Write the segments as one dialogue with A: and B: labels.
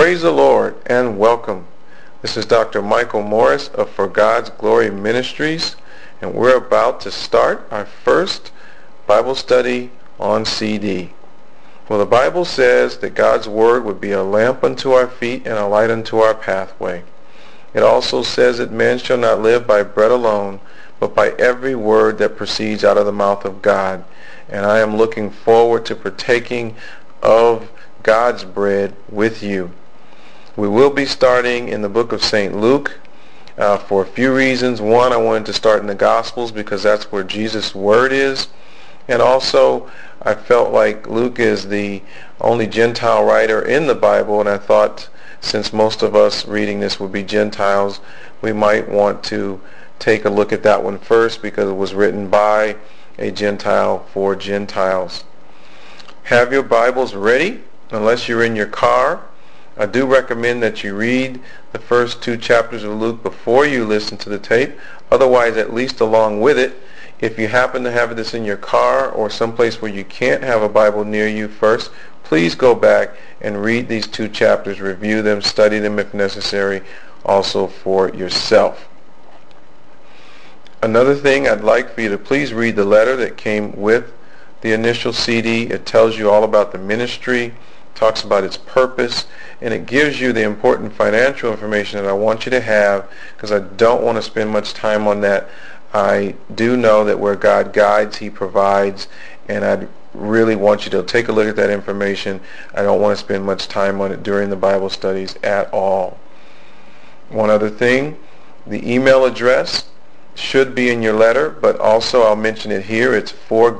A: Praise the Lord and welcome. This is Dr. Michael Morris of For God's Glory Ministries, and we're about to start our first Bible study on CD. Well, the Bible says that God's Word would be a lamp unto our feet and a light unto our pathway. It also says that man shall not live by bread alone, but by every word that proceeds out of the mouth of God. And I am looking forward to partaking of God's bread with you. We will be starting in the book of St. Luke for a few reasons. One, I wanted to start in the Gospels because that's where Jesus' Word is. And also, I felt like Luke is the only Gentile writer in the Bible, and I thought since most of us reading this would be Gentiles, we might want to take a look at that one first because it was written by a Gentile for Gentiles. Have your Bibles ready, unless you're in your car. I do recommend that you read the first 2 chapters of Luke before you listen to the tape. Otherwise, at least along with it, if you happen to have this in your car or someplace where you can't have a Bible near you first, please go back and read these 2 chapters, review them, study them if necessary, also for yourself. Another thing I'd like for you to please read the letter that came with the initial CD. It tells you all about the ministry, talks about its purpose, and it gives you the important financial information that I want you to have because I don't want to spend much time on that. I do know that where God guides, He provides, and I really want you to take a look at that information. I don't want to spend much time on it during the Bible studies at all. One other thing, the email address should be in your letter, but also I'll mention it here. It's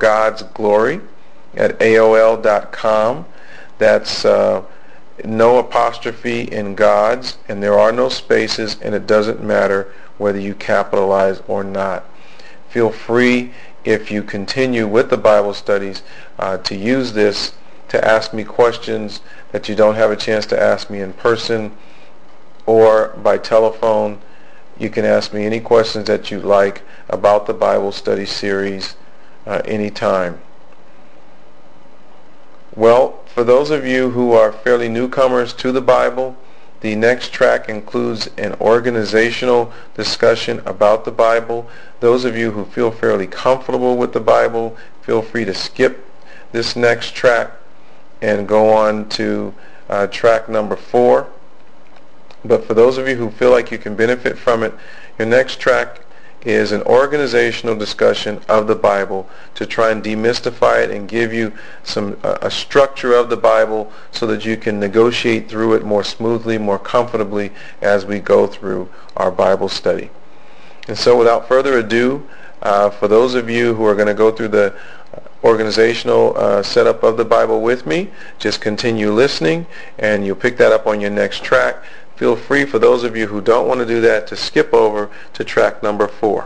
A: forgodsglory@aol.com. That's no apostrophe in God's, and there are no spaces, and it doesn't matter whether you capitalize or not. Feel free, if you continue with the Bible studies, to use this to ask me questions that you don't have a chance to ask me in person or by telephone. You can ask me any questions that you'd like about the Bible study series anytime. Well, for those of you who are fairly newcomers to the Bible, the next track includes an organizational discussion about the Bible. Those of you who feel fairly comfortable with the Bible, feel free to skip this next track and go on to track number 4. But for those of you who feel like you can benefit from it, your next track is an organizational discussion of the Bible to try and demystify it and give you a structure of the Bible so that you can negotiate through it more smoothly, more comfortably as we go through our Bible study. And so without further ado, for those of you who are going to go through the organizational setup of the Bible with me, just continue listening and you'll pick that up on your next track. Feel free, for those of you who don't want to do that, to skip over to track number 4.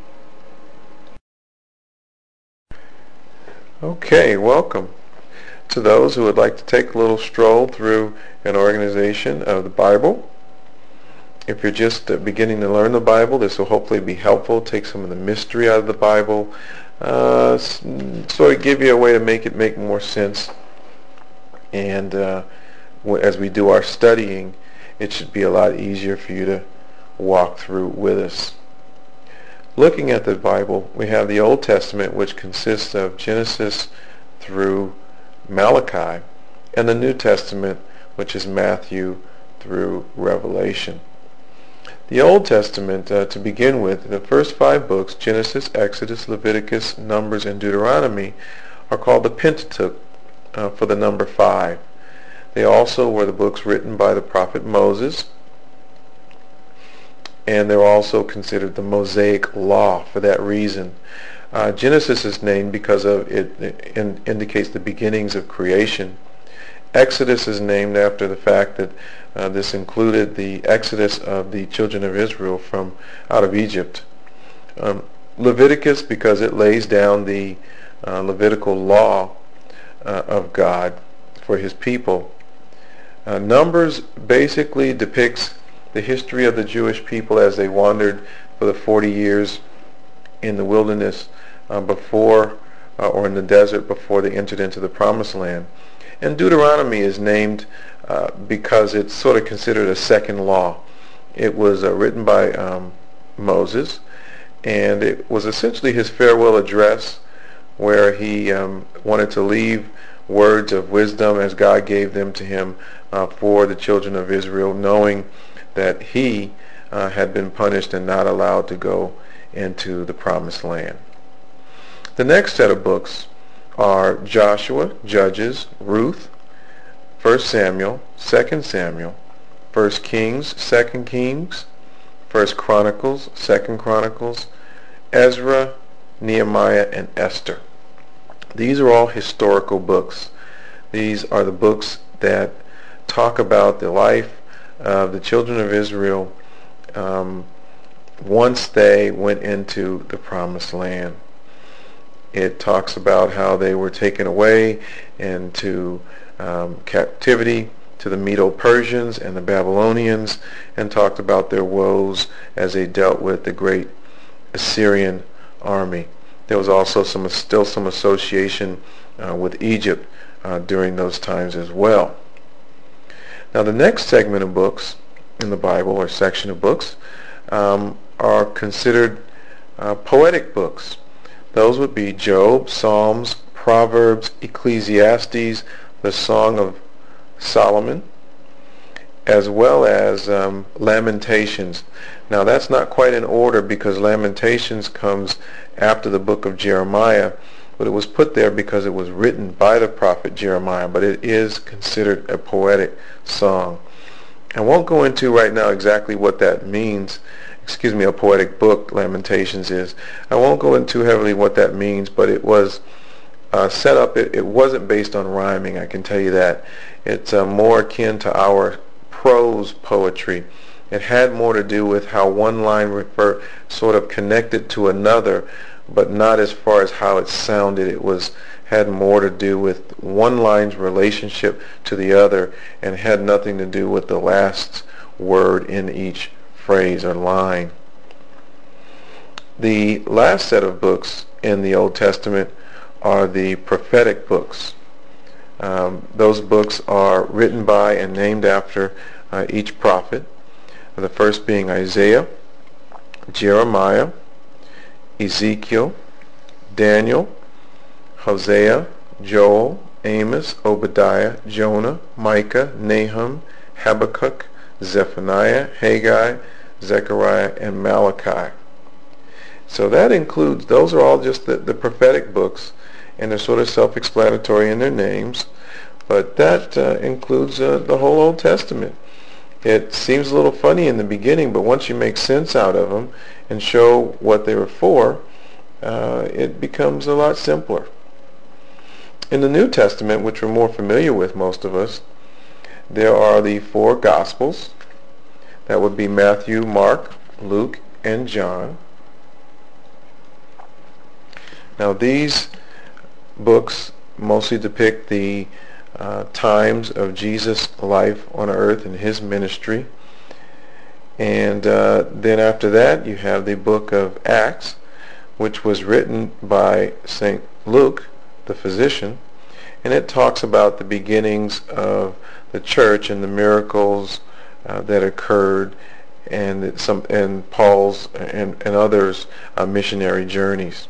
A: Okay, welcome to those who would like to take a little stroll through an organization of the Bible. If you're just beginning to learn the Bible, this will hopefully be helpful. Take some of the mystery out of the Bible, sort of give you a way to make it make more sense. And as we do our studying, it should be a lot easier for you to walk through with us. Looking at the Bible, we have the Old Testament, which consists of Genesis through Malachi, and the New Testament, which is Matthew through Revelation. The Old Testament, to begin with, the first 5 books, Genesis, Exodus, Leviticus, Numbers, and Deuteronomy, are called the Pentateuch for the number 5. They also were the books written by the prophet Moses, and they're also considered the Mosaic Law for that reason. Genesis is named because of it indicates the beginnings of creation. Exodus is named after the fact that this included the exodus of the children of Israel from out of Egypt. Leviticus because it lays down the Levitical law of God for His people. Numbers basically depicts the history of the Jewish people as they wandered for the 40 years in the wilderness or in the desert before they entered into the Promised Land. And Deuteronomy is named because it's sort of considered a second law. It was written by Moses, and it was essentially his farewell address, where he wanted to leave words of wisdom as God gave them to him for the children of Israel, knowing that he had been punished and not allowed to go into the promised land. The next set of books are Joshua, Judges, Ruth, 1 Samuel, 2 Samuel, 1 Kings, 2 Kings, 1 Chronicles, 2 Chronicles, Ezra, Nehemiah, and Esther. These are all historical books. These are the books that talk about the life of the children of Israel once they went into the promised land. It talks about how they were taken away into captivity to the Medo-Persians and the Babylonians, and talked about their woes as they dealt with the great Assyrian army. There was also still some association with Egypt during those times as well. Now the next segment of books in the Bible, or section of books, are considered poetic books. Those would be Job, Psalms, Proverbs, Ecclesiastes, the Song of Solomon, as well as Lamentations. Now that's not quite in order because Lamentations comes after the book of Jeremiah, but it was put there because it was written by the prophet Jeremiah, but it is considered a poetic song. I won't go into right now exactly what that means. A poetic book, Lamentations is. I won't go into heavily what that means, but it was set up, it wasn't based on rhyming, I can tell you that. It's more akin to our prose poetry. It had more to do with how one line sort of connected to another, but not as far as how it sounded. It had more to do with one line's relationship to the other, and had nothing to do with the last word in each phrase or line. The last set of books in the Old Testament are the prophetic books. Those books are written by and named after each prophet. The first being Isaiah, Jeremiah, Ezekiel, Daniel, Hosea, Joel, Amos, Obadiah, Jonah, Micah, Nahum, Habakkuk, Zephaniah, Haggai, Zechariah, and Malachi. So that includes, those are all just the prophetic books, and they're sort of self-explanatory in their names, but that includes the whole Old Testament. It seems a little funny in the beginning, but once you make sense out of them and show what they were for, it becomes a lot simpler. In the New Testament, which we're more familiar with, most of us, there are the four Gospels. That would be Matthew, Mark, Luke, and John. Now these books mostly depict the times of Jesus' life on earth and his ministry. And then after that you have the book of Acts, which was written by St. Luke, the physician, and it talks about the beginnings of the church and the miracles that occurred, and Paul's and others' missionary journeys.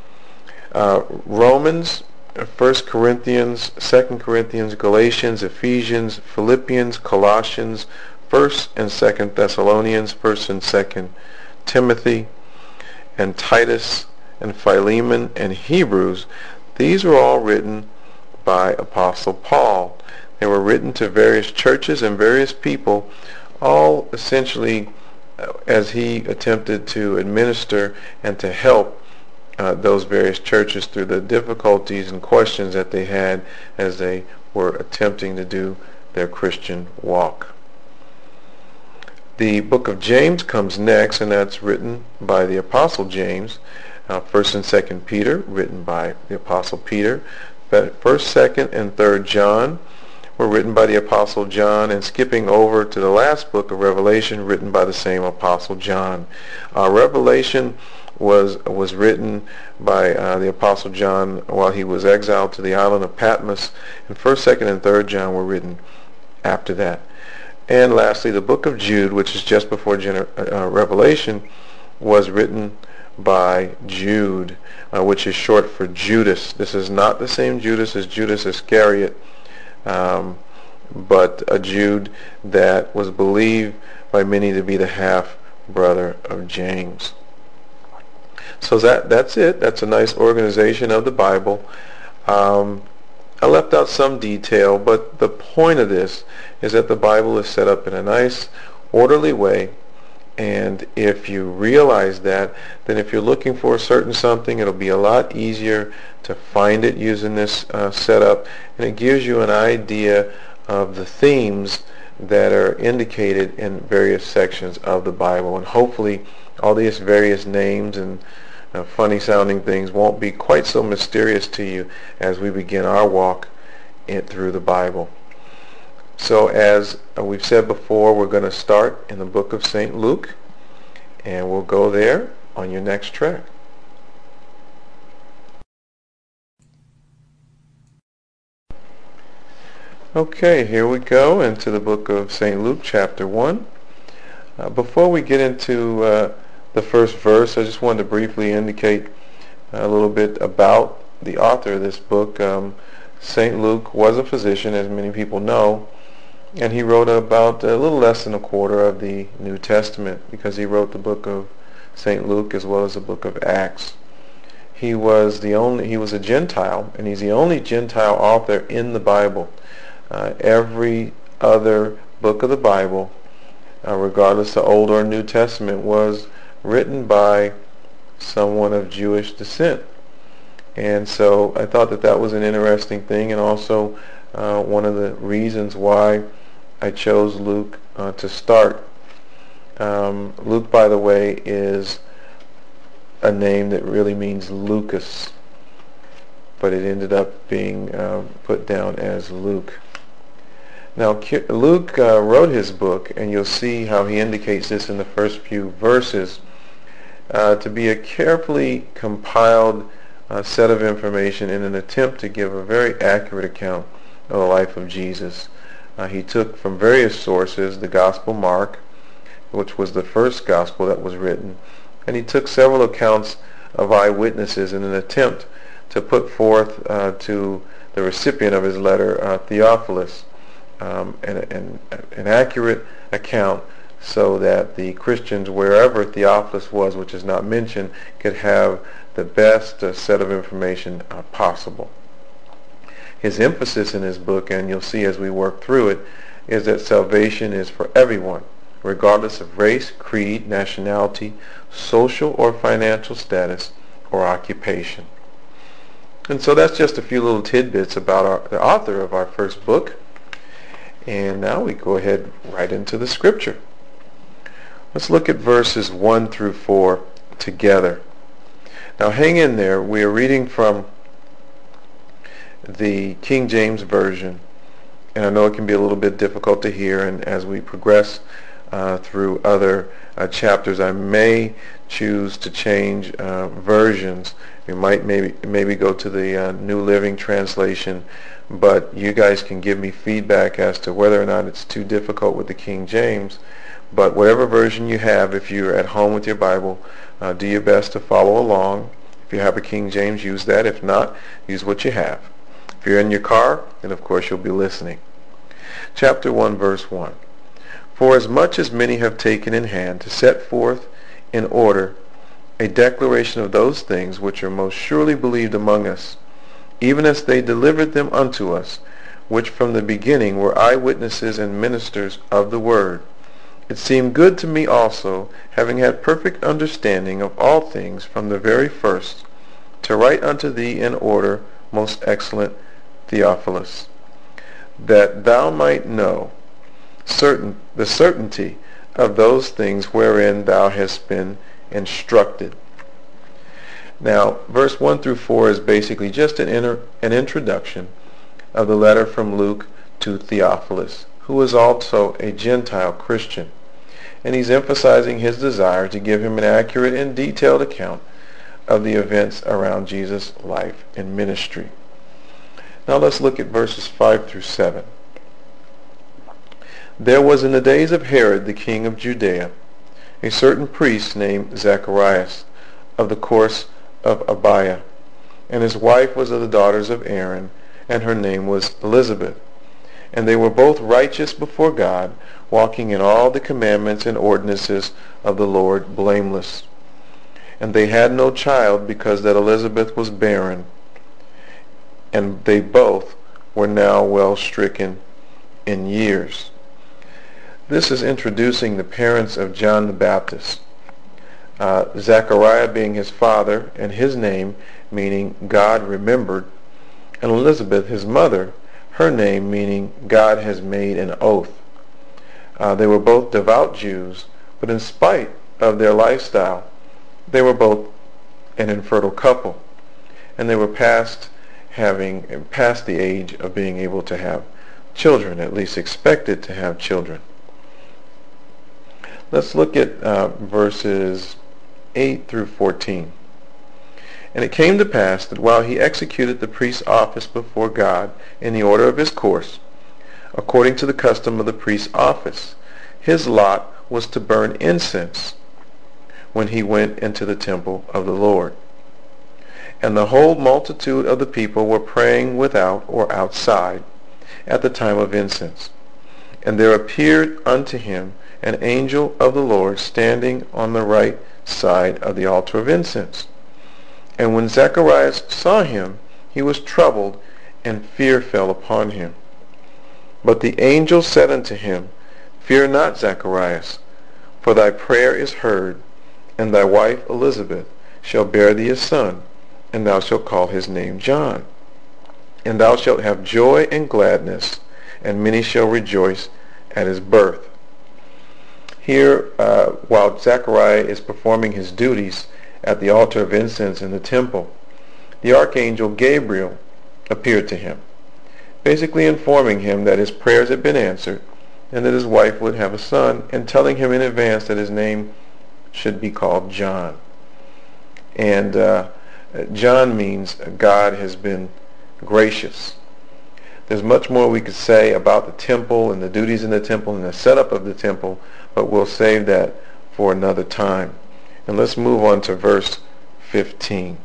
A: Romans, 1 Corinthians, 2 Corinthians, Galatians, Ephesians, Philippians, Colossians, 1 and 2 Thessalonians, 1 and 2 Timothy, and Titus, and Philemon, and Hebrews. These are all written by Apostle Paul. They were written to various churches and various people, all essentially as he attempted to administer and to help those various churches through the difficulties and questions that they had as they were attempting to do their Christian walk. The book of James comes next, and that's written by the Apostle James. 1st and 2nd Peter, written by the Apostle Peter. 1st, 2nd, and 3rd John were written by the Apostle John, and skipping over to the last book of Revelation, written by the same Apostle John. Revelation was written by the Apostle John while he was exiled to the island of Patmos, and 1st, 2nd, and 3rd John were written after that. And lastly, the book of Jude, which is just before Revelation, was written by Jude, which is short for Judas. This is not the same Judas as Judas Iscariot, but a Jude that was believed by many to be the half-brother of James. So that's it. That's a nice organization of the Bible. I left out some detail, but the point of this is that the Bible is set up in a nice, orderly way. And if you realize that, then if you're looking for a certain something, it'll be a lot easier to find it using this setup. And it gives you an idea of the themes that are indicated in various sections of the Bible. And hopefully all these various names and funny sounding things won't be quite so mysterious to you as we begin our walk through the Bible. So as we've said before, we're going to start in the book of St. Luke, and we'll go there on your next track. Okay, here we go into the book of St. Luke, chapter 1. Before we get into the first verse, I just wanted to briefly indicate a little bit about the author of this book. St. Luke was a physician, as many people know, and he wrote about a little less than a quarter of the New Testament, because he wrote the book of St. Luke as well as the book of Acts. He was a Gentile, and he's the only Gentile author in the Bible. Every other book of the Bible, regardless of Old or New Testament, was written by someone of Jewish descent. And so I thought that was an interesting thing, and also one of the reasons why I chose Luke to start. Luke, by the way, is a name that really means Lucas, but it ended up being put down as Luke. Now, Luke wrote his book, and you'll see how he indicates this in the first few verses, to be a carefully compiled set of information in an attempt to give a very accurate account of the life of Jesus. He took from various sources the Gospel Mark, which was the first gospel that was written, and he took several accounts of eyewitnesses in an attempt to put forth to the recipient of his letter, Theophilus, an accurate account, so that the Christians, wherever Theophilus was, which is not mentioned, could have the best set of information possible. His emphasis in his book, and you'll see as we work through it, is that salvation is for everyone, regardless of race, creed, nationality, social or financial status, or occupation. And so that's just a few little tidbits about the author of our first book. And now we go ahead right into the scripture. Let's look at verses 1 through 4 together. Now hang in there. We are reading from the King James Version, and I know it can be a little bit difficult to hear, and as we progress through other chapters, I may choose to change versions. We might maybe go to the New Living Translation, but you guys can give me feedback as to whether or not it's too difficult with the King James. But whatever version you have, if you're at home with your Bible, do your best to follow along. If you have a King James, use that. If not, use what you have. If you're in your car, then of course you'll be listening. Chapter 1, verse 1. For as much as many have taken in hand to set forth in order a declaration of those things which are most surely believed among us, even as they delivered them unto us, which from the beginning were eyewitnesses and ministers of the word, it seemed good to me also, having had perfect understanding of all things from the very first, to write unto thee in order, most excellent Theophilus, that thou might know the certainty of those things wherein thou hast been instructed. Now, verse 1 through 4 is basically just an introduction of the letter from Luke to Theophilus, who was also a Gentile Christian. And he's emphasizing his desire to give him an accurate and detailed account of the events around Jesus' life and ministry. Now let's look at verses 5 through 7. There was in the days of Herod the king of Judea a certain priest named Zacharias of the course of Abiah, and his wife was of the daughters of Aaron, and her name was Elizabeth. And they were both righteous before God, walking in all the commandments and ordinances of the Lord blameless. And they had no child, because that Elizabeth was barren, and they both were now well stricken in years. This is introducing the parents of John the Baptist. Zechariah being his father, and his name meaning God remembered, and Elizabeth his mother, her name meaning God has made an oath. They were both devout Jews, but in spite of their lifestyle, they were both an infertile couple, and they were past the age of being able to have children, at least expected to have children. Let's look at verses 8 through 14. And it came to pass that while he executed the priest's office before God in the order of his course, according to the custom of the priest's office, his lot was to burn incense when he went into the temple of the Lord. And the whole multitude of the people were praying without or outside at the time of incense. And there appeared unto him an angel of the Lord standing on the right side of the altar of incense. And when Zacharias saw him, he was troubled, and fear fell upon him. But the angel said unto him, Fear not, Zacharias, for thy prayer is heard, and thy wife Elizabeth shall bear thee a son, and thou shalt call his name John. And thou shalt have joy and gladness, and many shall rejoice at his birth. Here, while Zechariah is performing his duties at the altar of incense in the temple, the archangel Gabriel appeared to him, basically informing him that his prayers had been answered and that his wife would have a son, and telling him in advance that his name should be called John. And John means God has been gracious. There's much more we could say about the temple and the duties in the temple and the setup of the temple, but we'll save that for another time. And let's move on to verse 15.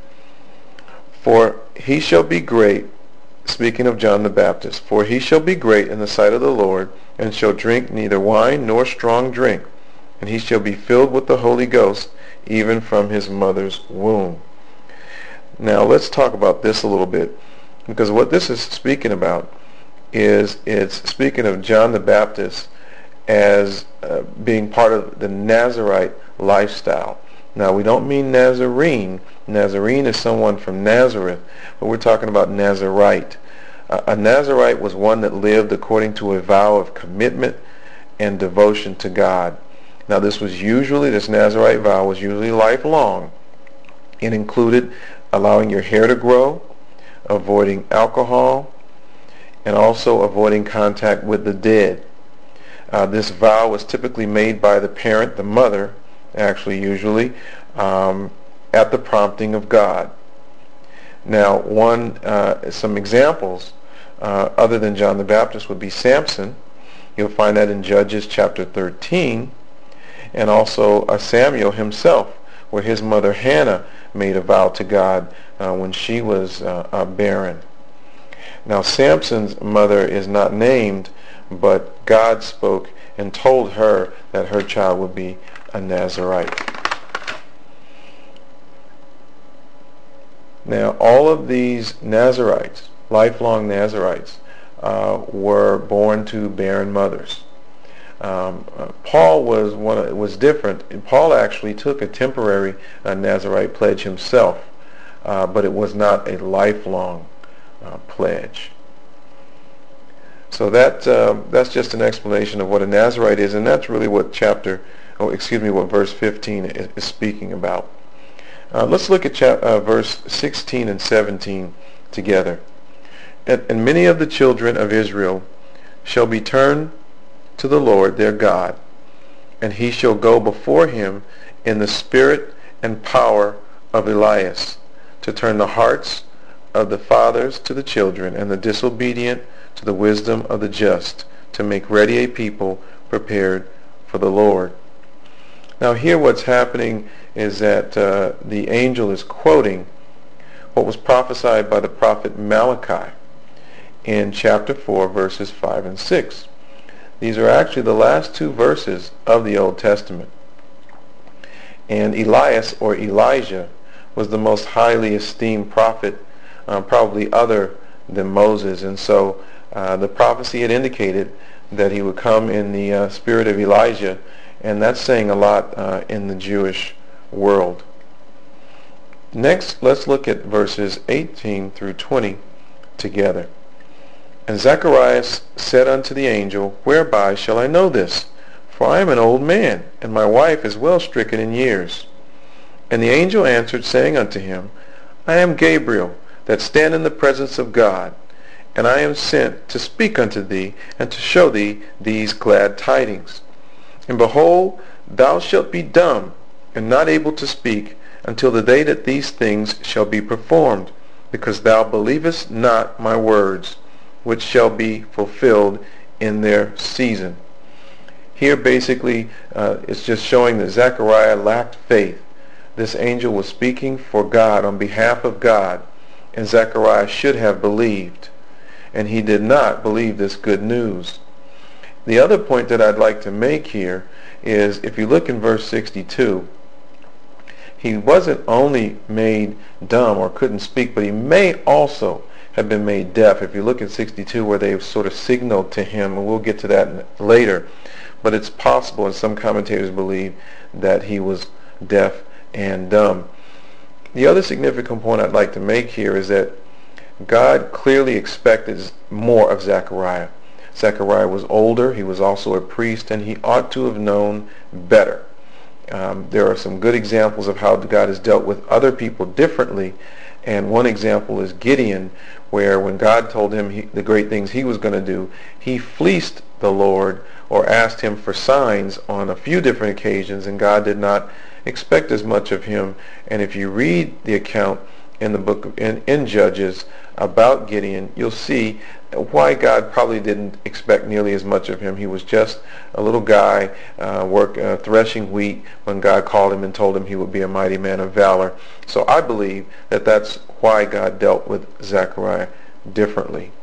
A: For he shall be great, speaking of John the Baptist, for he shall be great in the sight of the Lord, and shall drink neither wine nor strong drink, and he shall be filled with the Holy Ghost, even from his mother's womb. Now let's talk about this a little bit, because what this is speaking about is it's speaking of John the Baptist as being part of the Nazarite lifestyle. Now we don't mean Nazarene. Nazarene is someone from Nazareth, but we're talking about Nazarite. A Nazarite was one that lived according to a vow of commitment and devotion to God. Now this Nazarite vow was usually lifelong. It included allowing your hair to grow, avoiding alcohol, and also avoiding contact with the dead. This vow was typically made by the parent, the mother, actually usually, at the prompting of God. Now, some examples other than John the Baptist would be Samson. You'll find that in Judges chapter 13, and also Samuel himself, where his mother Hannah made a vow to God when she was barren. Now, Samson's mother is not named, but God spoke and told her that her child would be a Nazarite. Now, all of these Nazarites, lifelong Nazarites, were born to barren mothers. Paul was different. Paul actually took a temporary Nazarite pledge himself, but it was not a lifelong pledge. So that's just an explanation of what a Nazarite is, and that's really what what verse 15 is speaking about. Let's look at verse 16 and 17 together. And many of the children of Israel shall be turned to the Lord their God, and he shall go before him in the spirit and power of Elias, to turn the hearts of the fathers to the children, and the disobedient to the wisdom of the just, to make ready a people prepared for the Lord. Now here what's happening is that the angel is quoting what was prophesied by the prophet Malachi in chapter 4, verses 5 and 6. These are actually the last two verses of the Old Testament. And Elias, or Elijah, was the most highly esteemed prophet, probably other than Moses. And so the prophecy had indicated that he would come in the spirit of Elijah, and that's saying a lot in the Jewish world. Next, let's look at verses 18 through 20 together. And Zacharias said unto the angel, Whereby shall I know this? For I am an old man, and my wife is well stricken in years. And the angel answered, saying unto him, I am Gabriel, that stand in the presence of God, and I am sent to speak unto thee, and to show thee these glad tidings. And behold, thou shalt be dumb, and not able to speak, until the day that these things shall be performed, because thou believest not my words, which shall be fulfilled in their season. Here basically it's just showing that Zechariah lacked faith. This angel was speaking for God, on behalf of God, and Zechariah should have believed, and he did not believe this good news. The other point that I'd like to make here is, if you look in verse 62, he wasn't only made dumb or couldn't speak, but he may also have been made deaf. If you look at 62, where they sort of signaled to him, and we'll get to that later, but it's possible, and some commentators believe, that he was deaf and dumb. The other significant point I'd like to make here is that God clearly expected more of Zechariah. Zechariah was older, he was also a priest, and he ought to have known better. There are some good examples of how God has dealt with other people differently, and one example is Gideon, where when God told him the great things he was going to do, he fleeced the Lord or asked him for signs on a few different occasions, and God did not expect as much of him. And if you read the account in the book in Judges about Gideon, you'll see why God probably didn't expect nearly as much of him. He was just a little guy threshing wheat when God called him and told him he would be a mighty man of valor. So I believe that that's why God dealt with Zechariah differently.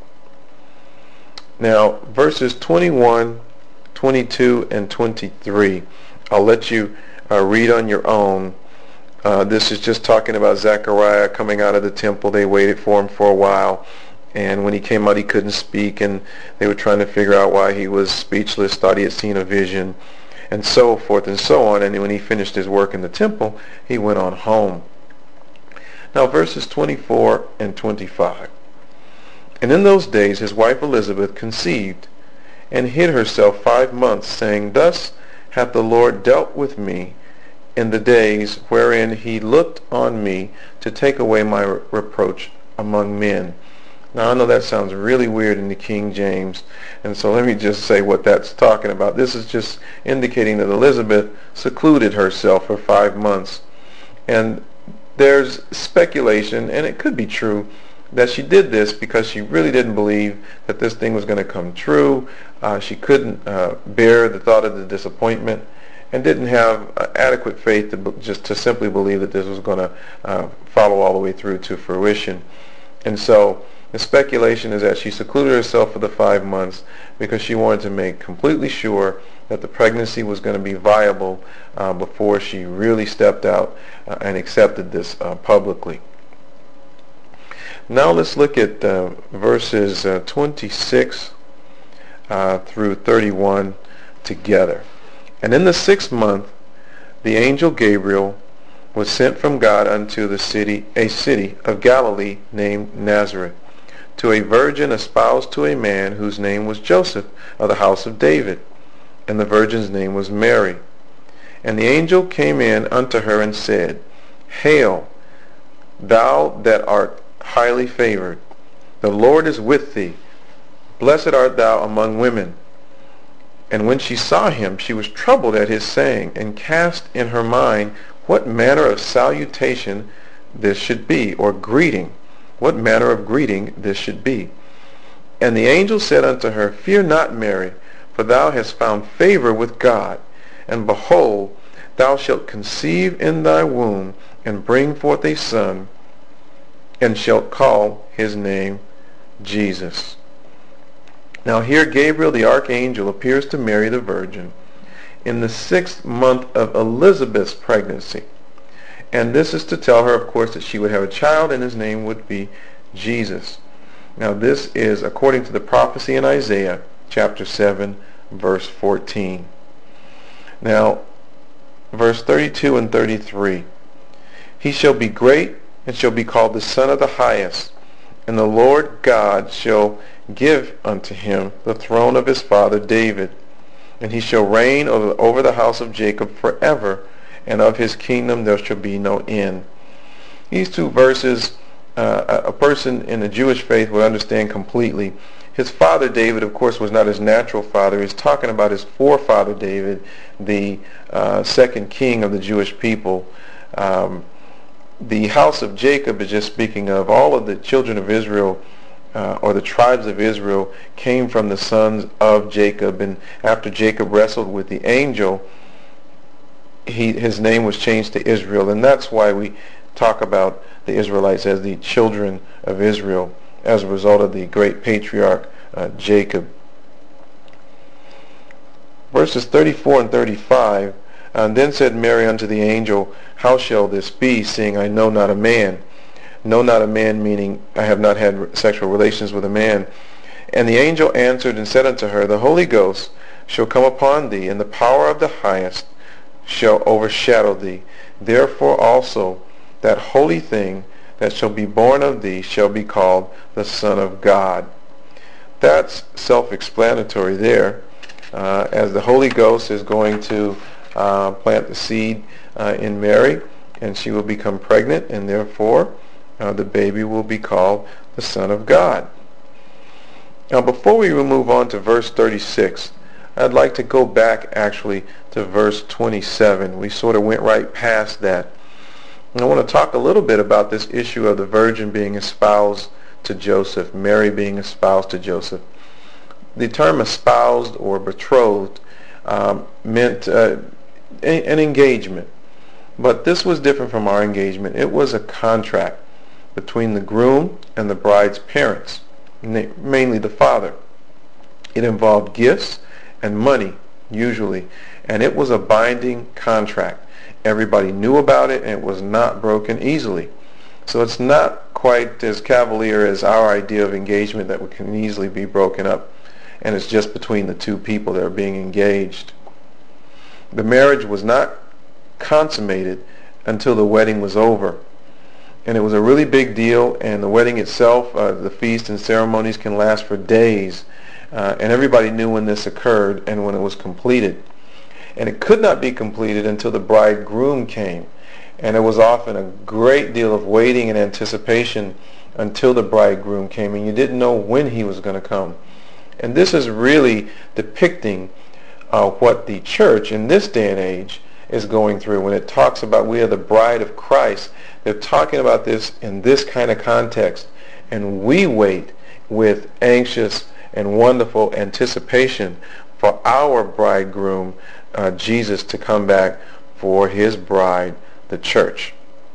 A: Now, verses 21, 22, and 23, I'll let you read on your own. This is just talking about Zechariah coming out of the temple. They waited for him for a while, and when he came out he couldn't speak, and they were trying to figure out why he was speechless, thought he had seen a vision, and so forth and so on. And when he finished his work in the temple, he went on home. Now verses 24 and 25. And in those days his wife Elizabeth conceived, and hid herself 5 months, saying, Thus hath the Lord dealt with me in the days wherein he looked on me to take away my reproach among men. Now I know that sounds really weird in the King James, and so let me just say what that's talking about. This is just indicating that Elizabeth secluded herself for 5 months. And there's speculation, and it could be true, that she did this because she really didn't believe that this thing was going to come true. She couldn't bear the thought of the disappointment, and didn't have adequate faith to simply believe that this was going to follow all the way through to fruition. And so the speculation is that she secluded herself for the 5 months because she wanted to make completely sure that the pregnancy was going to be viable before she really stepped out and accepted this publicly. Now let's look at verses 26 through 31 together. And in the 6th month, the angel Gabriel was sent from God unto a city of Galilee named Nazareth, to a virgin espoused to a man whose name was Joseph, of the house of David, and the virgin's name was Mary. And the angel came in unto her and said, Hail, thou that art highly favored, the Lord is with thee. Blessed art thou among women. And when she saw him, she was troubled at his saying, and cast in her mind what manner of salutation this should be, or greeting, what manner of greeting this should be. And the angel said unto her, Fear not, Mary, for thou hast found favor with God. And behold, thou shalt conceive in thy womb, and bring forth a son, and shalt call his name Jesus. Now here Gabriel the archangel appears to Mary the virgin in the 6th month of Elizabeth's pregnancy. And this is to tell her, of course, that she would have a child and his name would be Jesus. Now this is according to the prophecy in Isaiah chapter 7 verse 14. Now verse 32 and 33. He shall be great and shall be called the Son of the Highest, and the Lord God shall give unto him the throne of his father David, and he shall reign over the house of Jacob forever, and of his kingdom there shall be no end. These two verses a person in the Jewish faith would understand completely. His father David, of course, was not his natural father. He's talking about his forefather David, the second king of the Jewish people. The house of Jacob is just speaking of all of the children of Israel, or the tribes of Israel, came from the sons of Jacob. And after Jacob wrestled with the angel, his name was changed to Israel. And that's why we talk about the Israelites as the children of Israel, as a result of the great patriarch Jacob. Verses 34 and 35, And then said Mary unto the angel, How shall this be, seeing I know not a man? Know not a man, meaning I have not had sexual relations with a man. And the angel answered and said unto her, The Holy Ghost shall come upon thee, and the power of the highest shall overshadow thee. Therefore also that holy thing that shall be born of thee shall be called the Son of God. That's self-explanatory there, as the Holy Ghost is going to plant the seed in Mary, and she will become pregnant, and therefore the baby will be called the Son of God. Now before we move on to verse 36, I'd like to go back actually to verse 27. We sort of went right past that. And I want to talk a little bit about this issue of the virgin being espoused to Joseph, Mary being espoused to Joseph. The term espoused or betrothed meant an engagement. But this was different from our engagement. It was a contract between the groom and the bride's parents, mainly the father. It involved gifts and money, usually, and it was a binding contract. Everybody knew about it, and it was not broken easily. So it's not quite as cavalier as our idea of engagement that can easily be broken up, and it's just between the two people that are being engaged. The marriage was not consummated until the wedding was over, and it was a really big deal, and the wedding itself, the feast and ceremonies can last for days, and everybody knew when this occurred and when it was completed. And it could not be completed until the bridegroom came. And there was often a great deal of waiting and anticipation until the bridegroom came, and you didn't know when he was going to come. And this is really depicting what the church in this day and age is going through. When it talks about we are the bride of Christ, they're talking about this in this kind of context. And we wait with anxious and wonderful anticipation for our bridegroom, Jesus, to come back for his bride, the church.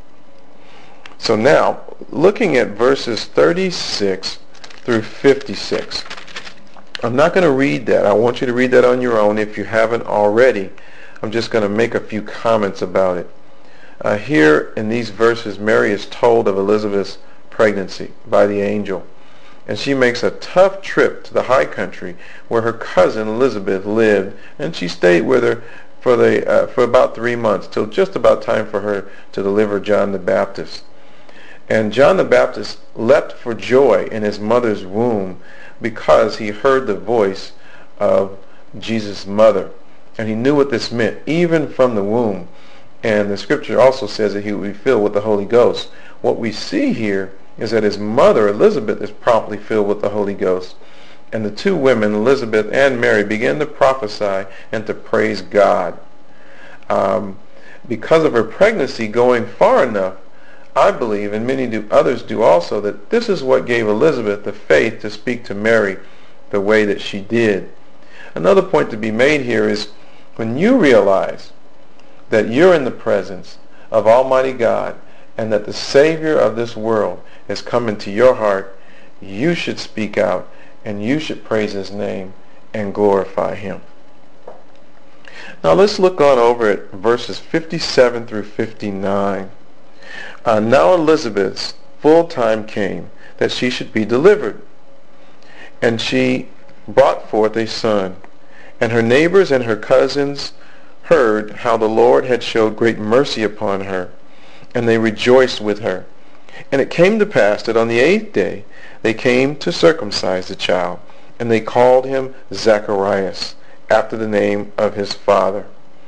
A: So now, looking at verses 36 through 56, I'm not going to read that. I want you to read that on your own if you haven't already. I'm just going to make a few comments about it. Here in these verses, Mary is told of Elizabeth's pregnancy by the angel. And she makes a tough trip to the high country where her cousin Elizabeth lived, and she stayed with her for about 3 months, till just about time for her to deliver John the Baptist. And John the Baptist leapt for joy in his mother's womb because he heard the voice of Jesus' mother. And he knew what this meant, even from the womb. And the scripture also says that he would be filled with the Holy Ghost. What we see here is that his mother, Elizabeth, is promptly filled with the Holy Ghost. And the two women, Elizabeth and Mary, began to prophesy and to praise God. Because of her pregnancy going far enough, I believe, and others do also, that this is what gave Elizabeth the faith to speak to Mary the way that she did. Another point to be made here is when you realize that you're in the presence of Almighty God and that the Savior of this world has come into your heart, you should speak out and you should praise His name and glorify Him. Now let's look on over at verses 57 through 59. Now Elizabeth's full time came that she should be delivered, and she brought forth a son. And her neighbors and her cousins heard how the Lord had showed great mercy upon her, and they rejoiced with her. And it came to pass that on the 8th day they came to circumcise the child, and they called him Zacharias, after the name of his father.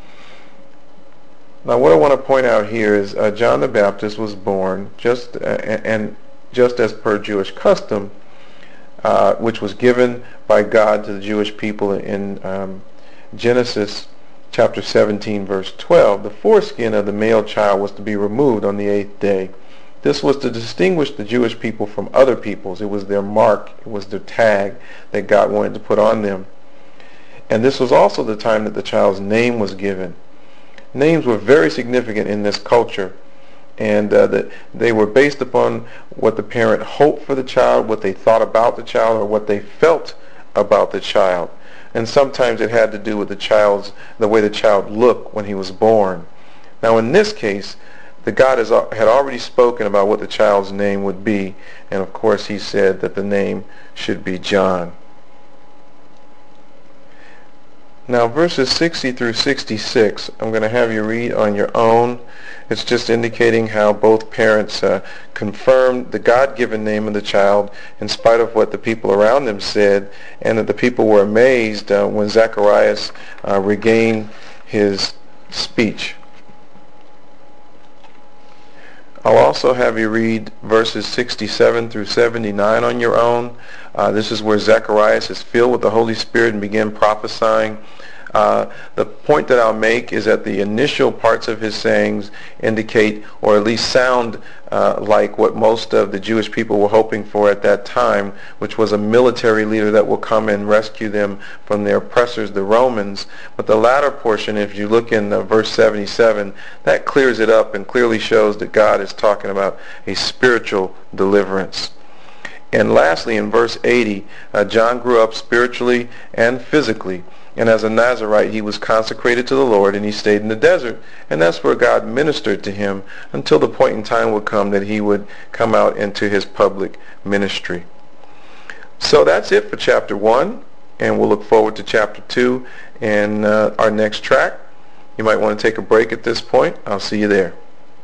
A: Now what I want to point out here is John the Baptist was born just as per Jewish custom, which was given by God to the Jewish people in Genesis chapter 17 verse 12. The foreskin of the male child was to be removed on the 8th day. This was to distinguish the Jewish people from other peoples. It was their mark, it was their tag that God wanted to put on them. And this was also the time that the child's name was given. Names were very significant in this culture, and that they were based upon what the parent hoped for the child, what they thought about the child, or what they felt about the child. And sometimes it had to do with the way the child looked when he was born. Now in this case, the God had already spoken about what the child's name would be, and of course He said that the name should be John. Now verses 60 through 66, I'm going to have you read on your own. It's just indicating how both parents confirmed the God-given name of the child in spite of what the people around them said, and that the people were amazed when Zacharias regained his speech. I'll also have you read verses 67 through 79 on your own. This is where Zacharias is filled with the Holy Spirit and began prophesying. The point that I'll make is that the initial parts of his sayings indicate, or at least sound like what most of the Jewish people were hoping for at that time, which was a military leader that will come and rescue them from their oppressors, the Romans. But the latter portion, if you look in verse 77, that clears it up and clearly shows that God is talking about a spiritual deliverance. And lastly, in verse 80, John grew up spiritually and physically. And as a Nazirite, he was consecrated to the Lord, and he stayed in the desert. And that's where God ministered to him until the point in time would come that he would come out into his public ministry. So that's it for chapter 1, and we'll look forward to chapter 2 and our next track. You might want to take a break at this point. I'll see you there.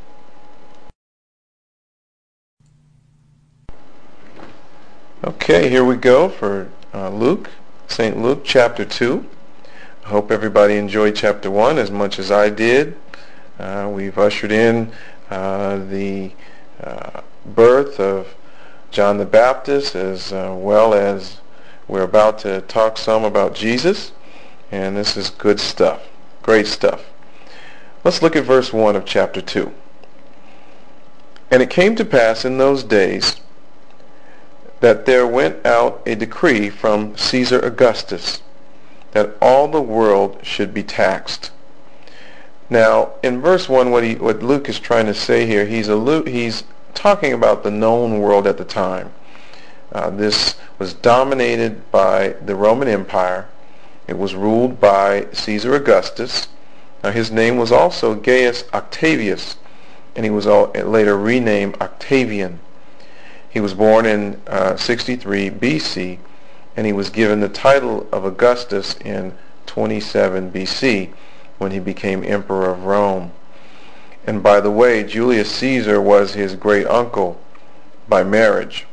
A: Okay, here we go for St. Luke chapter 2. I hope everybody enjoyed chapter 1 as much as I did. We've ushered in the birth of John the Baptist, as well as we're about to talk some about Jesus, and this is good stuff, great stuff. Let's look at verse 1 of chapter 2. And it came to pass in those days that there went out a decree from Caesar Augustus that all the world should be taxed. Now, in verse 1, what Luke is trying to say here, he's talking about the known world at the time. This was dominated by the Roman Empire. It was ruled by Caesar Augustus. Now, his name was also Gaius Octavius, and he was later renamed Octavian. He was born in 63 BC, and he was given the title of Augustus in 27 BC when he became Emperor of Rome. And by the way, Julius Caesar was his great uncle by marriage.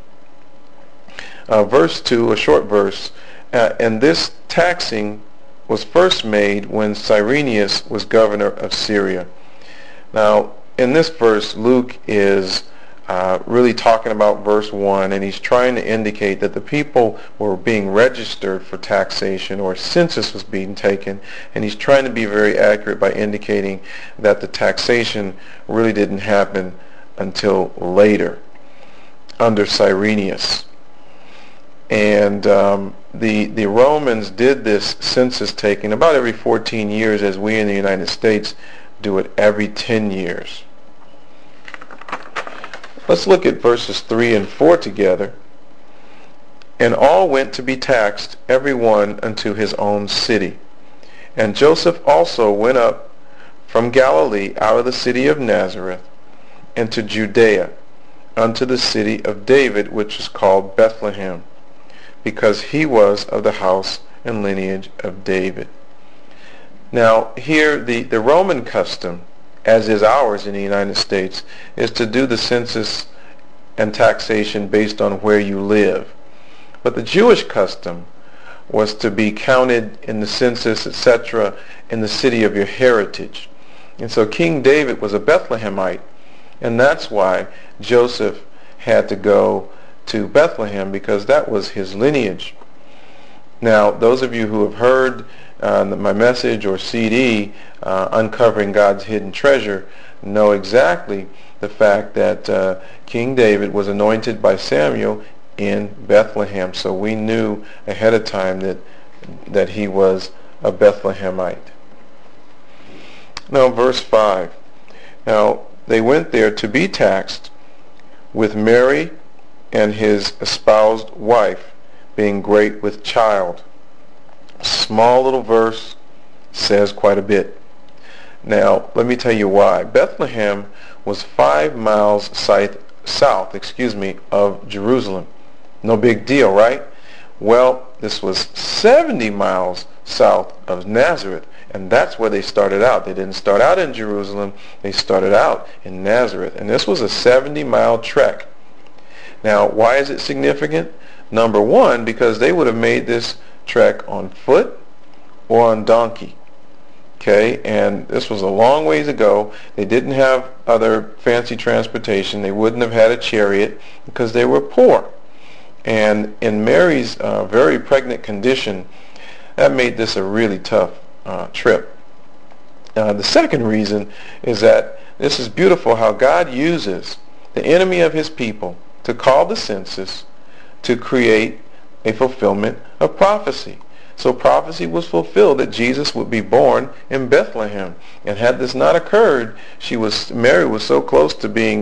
A: Verse 2, a short verse, and this taxing was first made when Cyrenius was governor of Syria. Now, in this verse, Luke is really talking about verse 1, and he's trying to indicate that the people were being registered for taxation, or census was being taken, and he's trying to be very accurate by indicating that the taxation really didn't happen until later under Cyrenius. And the Romans did this census taking about every 14 years, as we in the United States do it every 10 years. Let's look at verses 3 and 4 together. And all went to be taxed, every one unto his own city. And Joseph also went up from Galilee out of the city of Nazareth into Judea, unto the city of David, which is called Bethlehem, because he was of the house and lineage of David. Now here the Roman custom, as is ours in the United States, is to do the census and taxation based on where you live. But the Jewish custom was to be counted in the census, etc., in the city of your heritage. And so King David was a Bethlehemite, and that's why Joseph had to go to Bethlehem, because that was his lineage. Now, those of you who have heard my message or CD, Uncovering God's Hidden Treasure, know exactly the fact that King David was anointed by Samuel in Bethlehem. So we knew ahead of time that he was a Bethlehemite. Now, verse 5. Now, they went there to be taxed with Mary and his espoused wife, being great with child. Small little verse, says quite a bit. Now, let me tell you why. Bethlehem was 5 miles south of Jerusalem. No big deal, right? Well, this was 70 miles south of Nazareth, and that's where they started out. They didn't start out in Jerusalem, they started out in Nazareth, and this was a 70-mile trek. Now, why is it significant? Number one, because they would have made this trek on foot or on donkey. Okay, and this was a long ways ago. They didn't have other fancy transportation. They wouldn't have had a chariot because they were poor. And in Mary's very pregnant condition, that made this a really tough trip. The second reason is that this is beautiful how God uses the enemy of his people to call the census to create a fulfillment of prophecy. So prophecy was fulfilled that Jesus would be born in Bethlehem. And had this not occurred, Mary was so close to being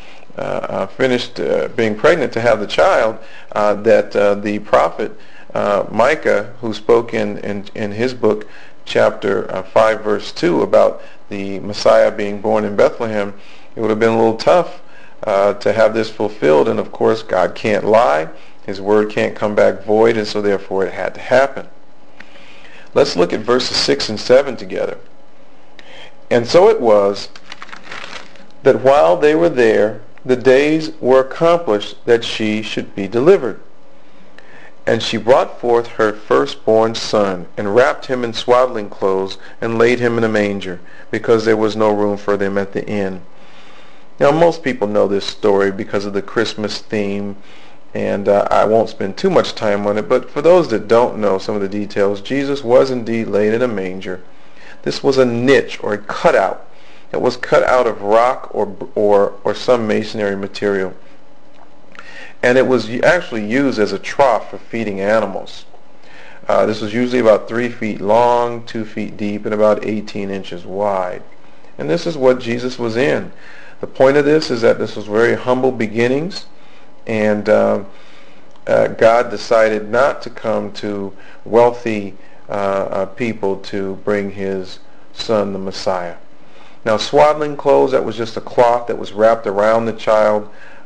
A: being pregnant to have the child that the prophet Micah, who spoke in his book, chapter 5, verse 2, about the Messiah being born in Bethlehem, it would have been a little tough to have this fulfilled. And of course, God can't lie. His word can't come back void, and so therefore it had to happen. Let's look at verses 6 and 7 together. And so it was that while they were there, the days were accomplished that she should be delivered. And she brought forth her firstborn son, and wrapped him in swaddling clothes, and laid him in a manger, because there was no room for them at the inn. Now, most people know this story because of the Christmas theme, and I won't spend too much time on it, but for those that don't know some of the details, Jesus was indeed laid in a manger. This was a niche or a cutout. It was cut out of rock or some masonry material. And it was actually used as a trough for feeding animals. This was usually about 3 feet long, 2 feet deep, and about 18 inches wide. And this is what Jesus was in. The point of this is that this was very humble beginnings, and God decided not to come to wealthy people to bring his son, the Messiah. Now, swaddling clothes, that was just a cloth that was wrapped around the child,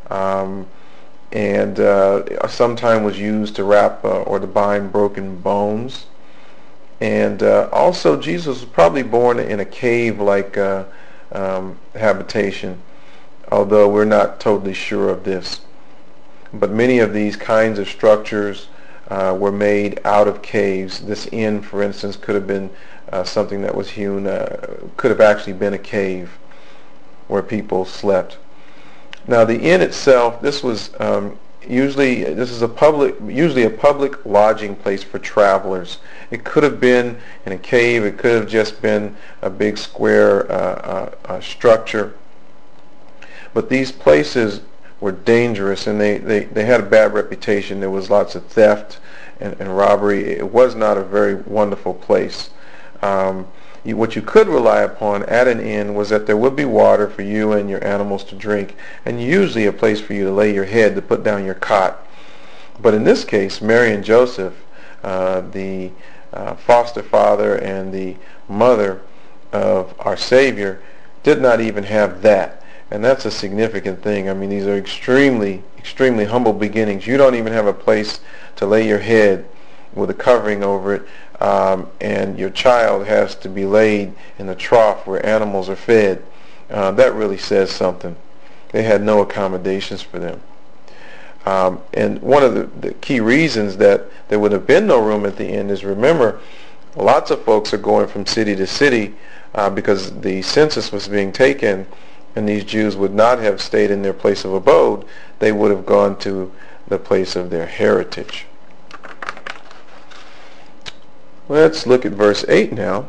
A: and sometimes was used to wrap or to bind broken bones. And also, Jesus was probably born in a cave-like habitation, although we're not totally sure of this. But many of these kinds of structures were made out of caves. This inn, for instance, could have been something that was hewn, could have actually been a cave where people slept. Now, the inn itself, this was usually a public lodging place for travelers. It could have been in a cave. It could have just been a big square structure. But these places were dangerous, and they had a bad reputation. There was lots of theft and robbery. It was not a very wonderful place. What you could rely upon at an inn was that there would be water for you and your animals to drink, and usually a place for you to lay your head, to put down your cot. But in this case, Mary and Joseph, the foster father and the mother of our Savior, did not even have that. And that's a significant thing. I mean, these are extremely, extremely humble beginnings. You don't even have a place to lay your head with a covering over it, and your child has to be laid in the trough where animals are fed. That really says something. They had no accommodations for them. And one of the key reasons that there would have been no room at the inn is, remember, lots of folks are going from city to city because the census was being taken, and these Jews would not have stayed in their place of abode. They would have gone to the place of their heritage. Let's look at verse 8 now.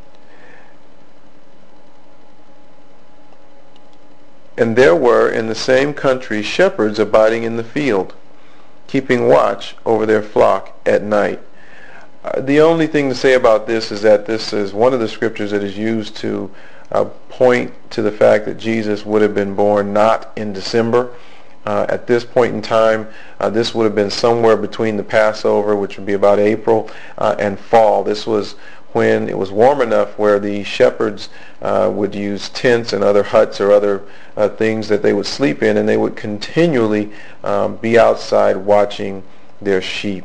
A: And there were in the same country shepherds abiding in the field, keeping watch over their flock at night. The only thing to say about this is that this is one of the scriptures that is used to point to the fact that Jesus would have been born not in December. At this point in time, this would have been somewhere between the Passover, which would be about April, and fall. This was when it was warm enough where the shepherds would use tents and other huts or other things that they would sleep in, and they would continually be outside watching their sheep.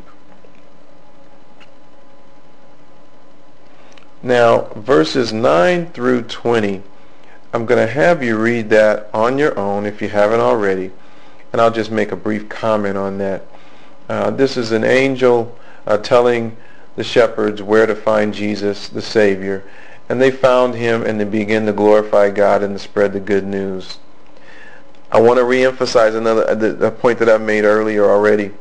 A: Now, verses 9 through 20, I'm going to have you read that on your own if you haven't already, and I'll just make a brief comment on that. This is an angel telling the shepherds where to find Jesus, the Savior, and they found him, and they began to glorify God and to spread the good news. I want to reemphasize the point that I made earlier already.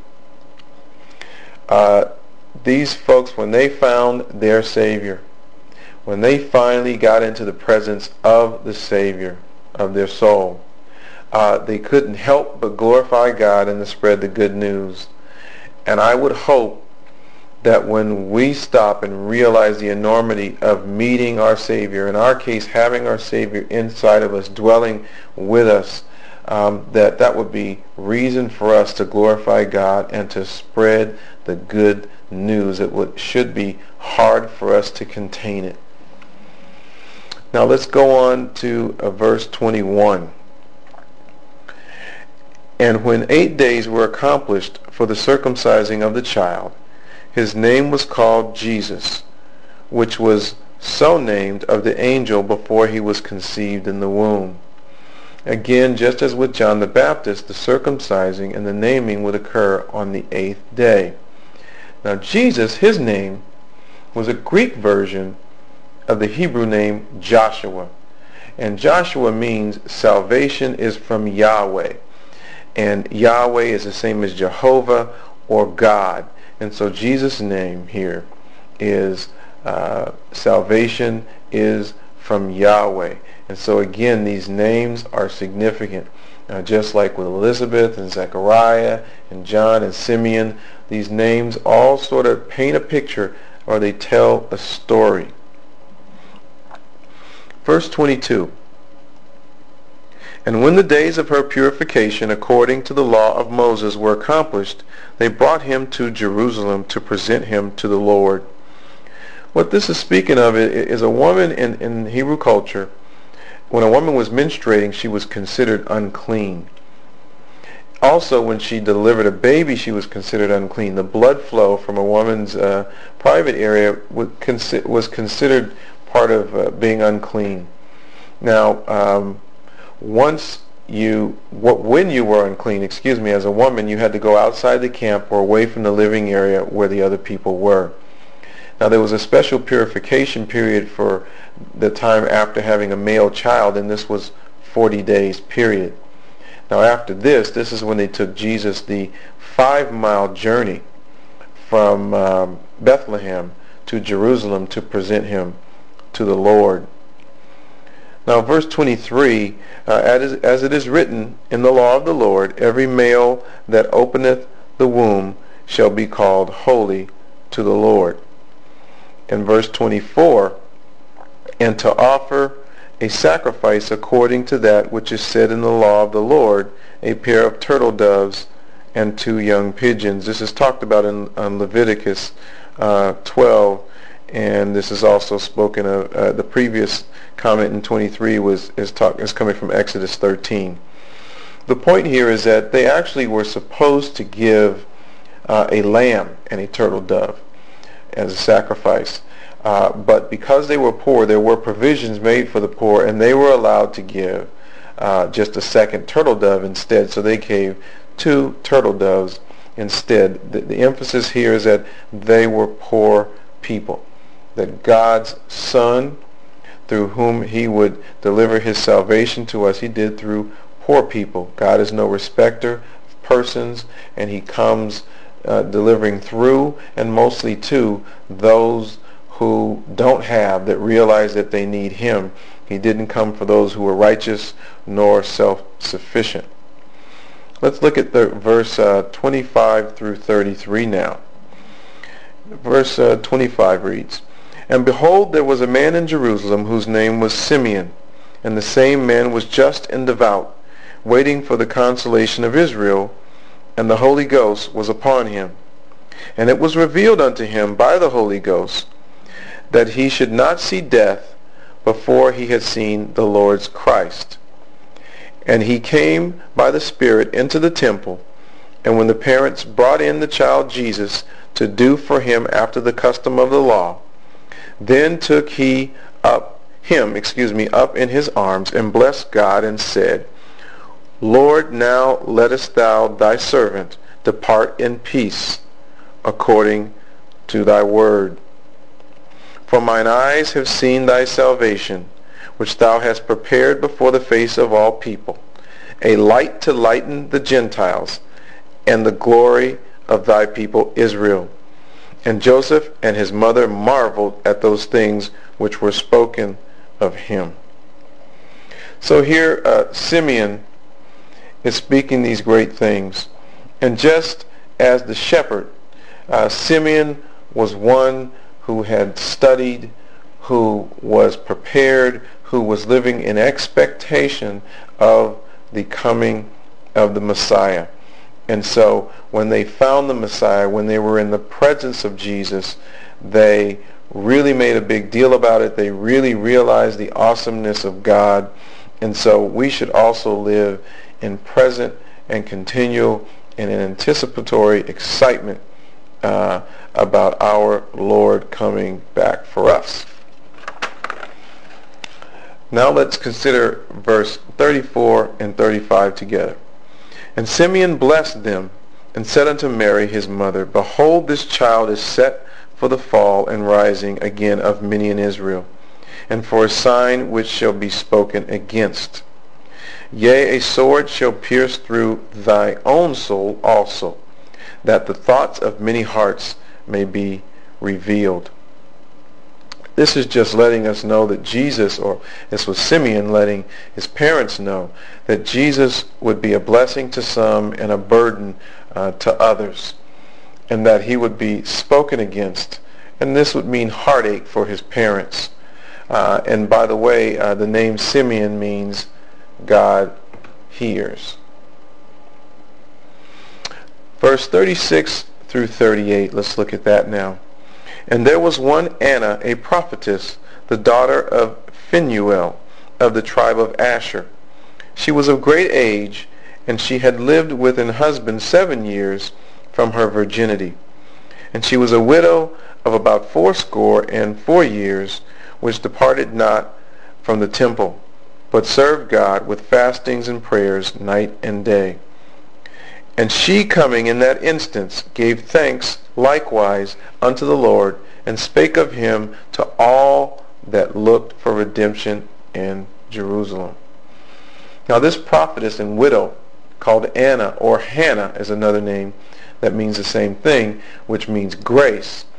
A: These folks, when they found their Savior, when they finally got into the presence of the Savior of their soul, they couldn't help but glorify God and to spread the good news. And I would hope that when we stop and realize the enormity of meeting our Savior, in our case having our Savior inside of us, dwelling with us, that would be reason for us to glorify God and to spread the good news. It should be hard for us to contain it. Now let's go on to verse 21. And when 8 days were accomplished for the circumcising of the child, his name was called Jesus, which was so named of the angel before he was conceived in the womb. Again, just as with John the Baptist, the circumcising and the naming would occur on the 8th day. Now Jesus, his name, was a Greek version of the Hebrew name Joshua. And Joshua means salvation is from Yahweh. And Yahweh is the same as Jehovah or God. And so Jesus' name here is salvation is from Yahweh. And so again, these names are significant. Just like with Elizabeth and Zechariah and John and Simeon, these names all sort of paint a picture, or they tell a story. Verse 22. And when the days of her purification according to the law of Moses were accomplished, they brought him to Jerusalem to present him to the Lord. What this is speaking of is a woman in Hebrew culture. When a woman was menstruating, she was considered unclean. Also, when she delivered a baby, she was considered unclean. The blood flow from a woman's private area was considered part of being unclean. Now, when you were unclean, as a woman, you had to go outside the camp or away from the living area where the other people were. Now, there was a special purification period for the time after having a male child, and this was 40 days period. Now, after this is when they took Jesus the 5-mile journey from Bethlehem to Jerusalem to present him to the Lord. Now verse 23, as it is written in the law of the Lord, every male that openeth the womb shall be called holy to the Lord. In verse 24, and to offer a sacrifice according to that which is said in the law of the Lord, a pair of turtle doves and 2 young pigeons. This is talked about in Leviticus 12, and this is also spoken of. The previous comment in 23 is coming from Exodus 13. The point here is that they actually were supposed to give a lamb and a turtle dove as a sacrifice. But because they were poor, there were provisions made for the poor, and they were allowed to give just a second turtle dove instead. So they gave 2 turtle doves instead. The emphasis here is that they were poor people, that God's Son, through whom he would deliver his salvation to us, he did through poor people. God is no respecter of persons, and he comes delivering through and mostly to those who don't have, that realize that they need him. He didn't come for those who were righteous nor self-sufficient. Let's look at the verse 25 through 33 now. Verse 25 reads, And behold, there was a man in Jerusalem whose name was Simeon, and the same man was just and devout, waiting for the consolation of Israel, and the Holy Ghost was upon him. And it was revealed unto him by the Holy Ghost that he should not see death before he had seen the Lord's Christ. And he came by the Spirit into the temple, and when the parents brought in the child Jesus to do for him after the custom of the law, then took he him up in his arms, and blessed God, and said, Lord, now lettest thou thy servant depart in peace, according to thy word. For mine eyes have seen thy salvation, which thou hast prepared before the face of all people, a light to lighten the Gentiles, and the glory of thy people Israel. And Joseph and his mother marveled at those things which were spoken of him. So here Simeon is speaking these great things. And just as the shepherd, Simeon was one who had studied, who was prepared, who was living in expectation of the coming of the Messiah. And so when they found the Messiah, when they were in the presence of Jesus, they really made a big deal about it. They really realized the awesomeness of God. And so we should also live in present and continual and in anticipatory excitement about our Lord coming back for us. Now let's consider verse 34 and 35 together. And Simeon blessed them, and said unto Mary his mother, Behold, this child is set for the fall and rising again of many in Israel, and for a sign which shall be spoken against. Yea, a sword shall pierce through thy own soul also, that the thoughts of many hearts may be revealed. This is just letting us know that Jesus, or this was Simeon letting his parents know, that Jesus would be a blessing to some and a burden to others, and that he would be spoken against. And this would mean heartache for his parents. And by the way, the name Simeon means God hears. Verse 36 through 38, let's look at that now. And there was one Anna, a prophetess, the daughter of Phanuel, of the tribe of Asher. She was of great age, and she had lived with an husband 7 years from her virginity. And she was a widow of about 84 years, which departed not from the temple, but served God with fastings and prayers night and day. And she coming in that instance gave thanks likewise unto the Lord, and spake of him to all that looked for redemption in Jerusalem. Now this prophetess and widow, called Anna, or Hannah is another name that means the same thing, which means grace.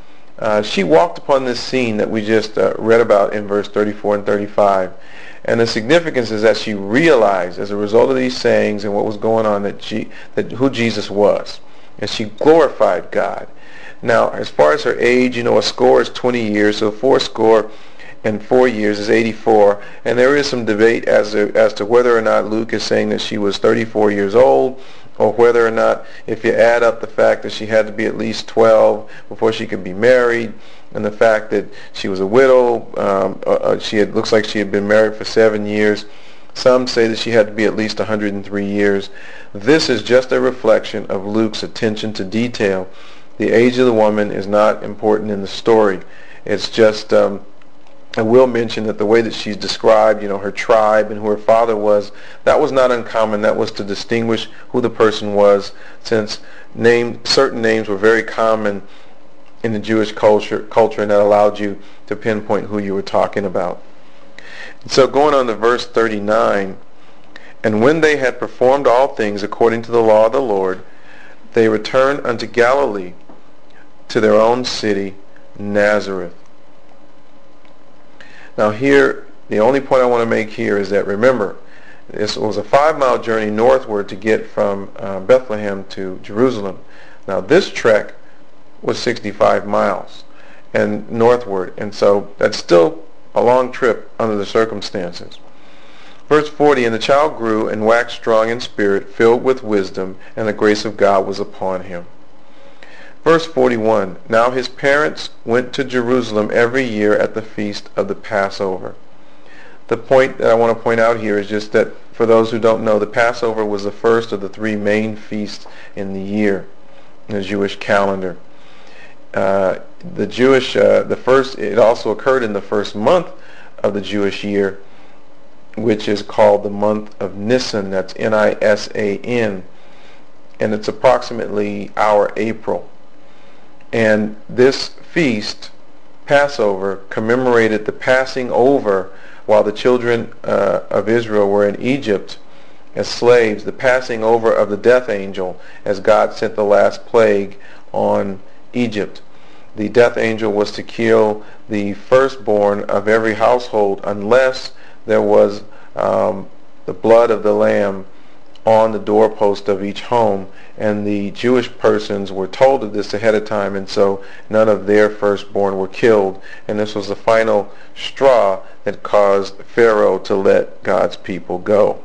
A: she walked upon this scene that we just read about in verse 34 and 35. And the significance is that she realized, as a result of these sayings and what was going on, that who Jesus was. And she glorified God. Now, as far as her age, a score is 20 years, so 4 and 4 years is 84. And there is some debate as to whether or not Luke is saying that she was 34 years old, or whether or not, if you add up the fact that she had to be at least 12 before she could be married, and the fact that she was a widow, looks like she had been married for 7 years. Some say that she had to be at least 103 years. This is just a reflection of Luke's attention to detail. The age of the woman is not important in the story. It's just, I will mention that the way that she's described, her tribe and who her father was, that was not uncommon. That was to distinguish who the person was, since certain names were very common in the Jewish culture, and that allowed you to pinpoint who you were talking about. So going on to verse 39, and when they had performed all things according to the law of the Lord, they returned unto Galilee, to their own city, Nazareth. Now here, the only point I want to make here is that, remember, this was a 5-mile journey northward to get from Bethlehem to Jerusalem. Now this trek was 65 miles and northward, and so that's still a long trip under the circumstances. Verse 40, and the child grew and waxed strong in spirit, filled with wisdom, and the grace of God was upon him. Verse 41, now his parents went to Jerusalem every year at the feast of the Passover. The point that I want to point out here is just that, for those who don't know, the Passover was the first of the 3 main feasts in the year in the Jewish calendar. It also occurred in the first month of the Jewish year, which is called the month of Nisan. That's Nisan, and it's approximately our April. And this feast, Passover, commemorated the passing over while the children of Israel were in Egypt as slaves, the passing over of the death angel as God sent the last plague on Egypt. The death angel was to kill the firstborn of every household unless there was the blood of the lamb on the doorpost of each home, and the Jewish persons were told of this ahead of time, and so none of their firstborn were killed, and this was the final straw that caused Pharaoh to let God's people go.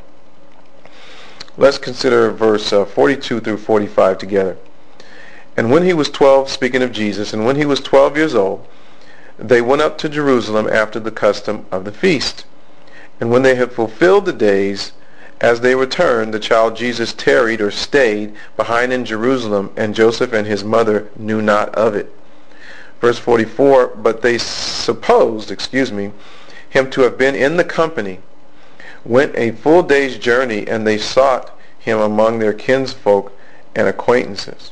A: Let's consider verse 42 through 45 together. And when he was 12, speaking of Jesus, and when he was 12 years old, they went up to Jerusalem after the custom of the feast. And when they had fulfilled the days, as they returned, the child Jesus tarried or stayed behind in Jerusalem, and Joseph and his mother knew not of it. Verse 44, but they supposed, him to have been in the company, went a full day's journey, and they sought him among their kinsfolk and acquaintances.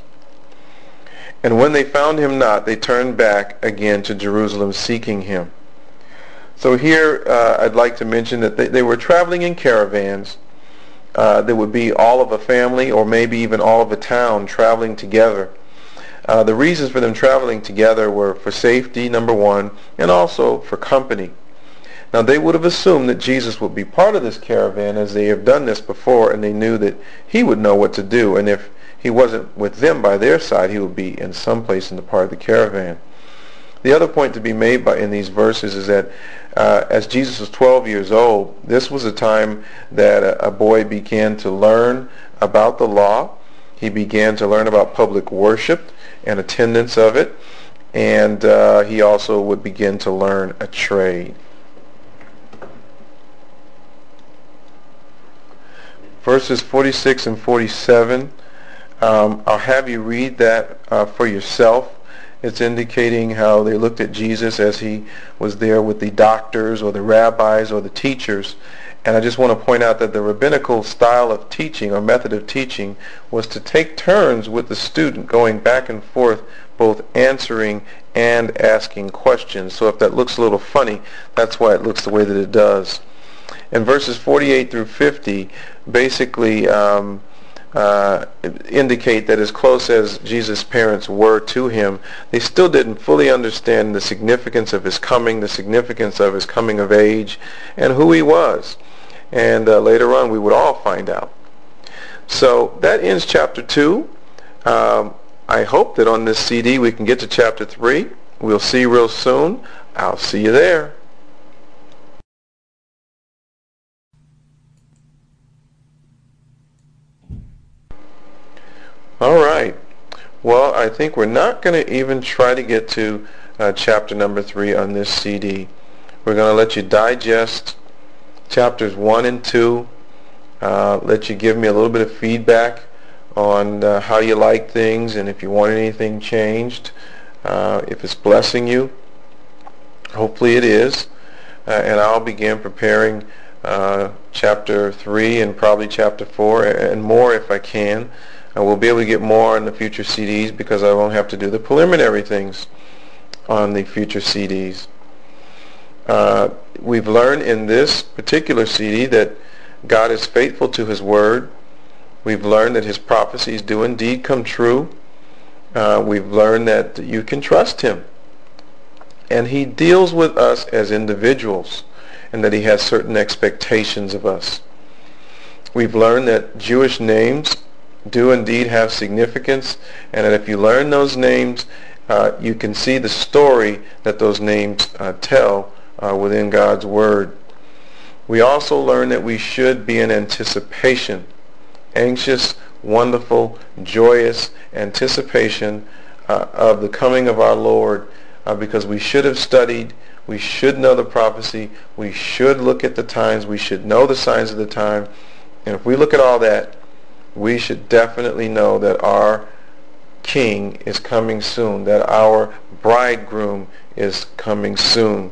A: And when they found him not, they turned back again to Jerusalem, seeking him. So here I'd like to mention that they were traveling in caravans. There would be all of a family, or maybe even all of a town, traveling together. The reasons for them traveling together were for safety, number one, and also for company. Now they would have assumed that Jesus would be part of this caravan, as they have done this before, and they knew that he would know what to do, and if he wasn't with them by their side, he would be in some place in the part of the caravan. The other point to be made in these verses is that as Jesus was 12 years old, this was a time that a boy began to learn about the law. He began to learn about public worship and attendance of it, and he also would begin to learn a trade. Verses 46 and 47, I'll have you read that for yourself. It's indicating how they looked at Jesus as he was there with the doctors or the rabbis or the teachers. And I just want to point out that the rabbinical style of teaching or method of teaching was to take turns with the student, going back and forth, both answering and asking questions. So if that looks a little funny, that's why it looks the way that it does. In verses 48 through 50, basically indicate that as close as Jesus' parents were to him, they still didn't fully understand the significance of his coming, the significance of his coming of age, and who he was. And later on we would all find out. So that ends chapter 2. I hope that on this CD we can get to chapter 3. We'll see you real soon. I'll see you there. All right. Well, I think we're not going to even try to get to chapter number 3 on this CD. We're going to let you digest chapters 1 and 2, let you give me a little bit of feedback on how you like things and if you want anything changed, if it's blessing you. Hopefully it is. And I'll begin preparing chapter 3 and probably chapter 4 and more if I can. And we'll be able to get more on the future CDs because I won't have to do the preliminary things on the future CDs. We've learned in this particular CD that God is faithful to his word. We've learned that his prophecies do indeed come true. We've learned that you can trust him. And he deals with us as individuals and that he has certain expectations of us. We've learned that Jewish names do indeed have significance, and that if you learn those names, you can see the story that those names tell within God's Word. We also learn that we should be in anticipation, anxious, wonderful, joyous anticipation of the coming of our Lord, because we should have studied, we should know the prophecy, we should look at the times, we should know the signs of the time, and if we look at all that, we should definitely know that our King is coming soon, that our bridegroom is coming soon.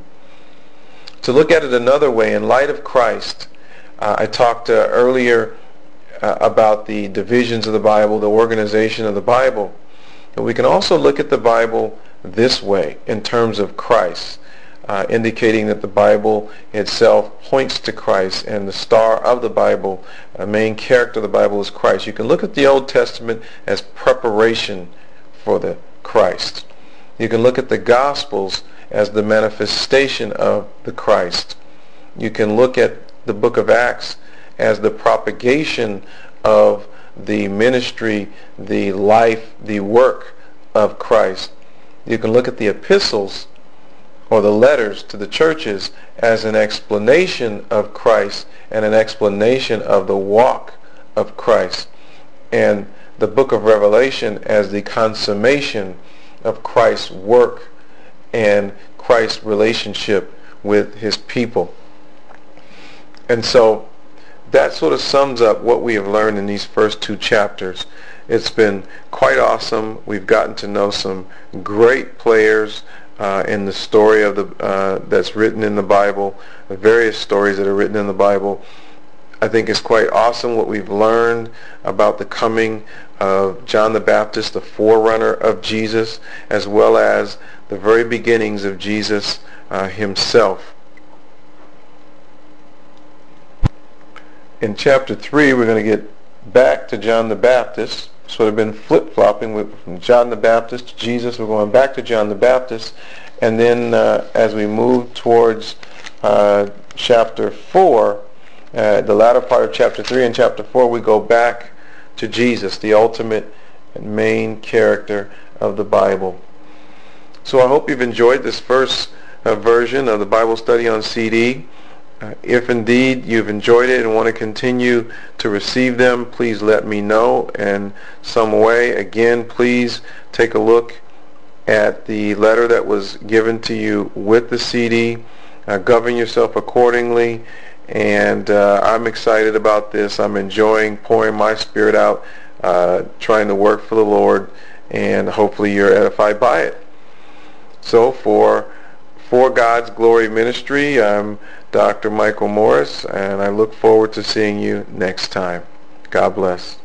A: To look at it another way, in light of Christ, I talked earlier about the divisions of the Bible, the organization of the Bible. But we can also look at the Bible this way, in terms of Christ, indicating that the Bible itself points to Christ, and the star of the Bible, a main character of the Bible, is Christ. You can look at the Old Testament as preparation for the Christ. You can look at the Gospels as the manifestation of the Christ. You can look at the book of Acts as the propagation of the ministry, the life, the work of Christ. You can look at the epistles or the letters to the churches as an explanation of Christ and an explanation of the walk of Christ, and the book of Revelation as the consummation of Christ's work and Christ's relationship with his people. And so that sort of sums up what we have learned in these first 2 chapters. It's been quite awesome. We've gotten to know some great players in the story of the that's written in the Bible, the various stories that are written in the Bible. I think it's quite awesome what we've learned about the coming of John the Baptist, the forerunner of Jesus, as well as the very beginnings of Jesus himself. In chapter 3, we're going to get back to John the Baptist. Sort of been flip-flopping from John the Baptist to Jesus. We're going back to John the Baptist. And then as we move towards chapter 4, the latter part of chapter 3 and chapter 4, we go back to Jesus, the ultimate and main character of the Bible. So I hope you've enjoyed this first version of the Bible study on CD. If indeed you've enjoyed it and want to continue to receive them, please let me know in some way. Again, please take a look at the letter that was given to you with the CD. Govern yourself accordingly. And I'm excited about this. I'm enjoying pouring my spirit out, trying to work for the Lord, and hopefully you're edified by it. So for God's Glory Ministry, I'm Dr. Michael Morris, and I look forward to seeing you next time. God bless.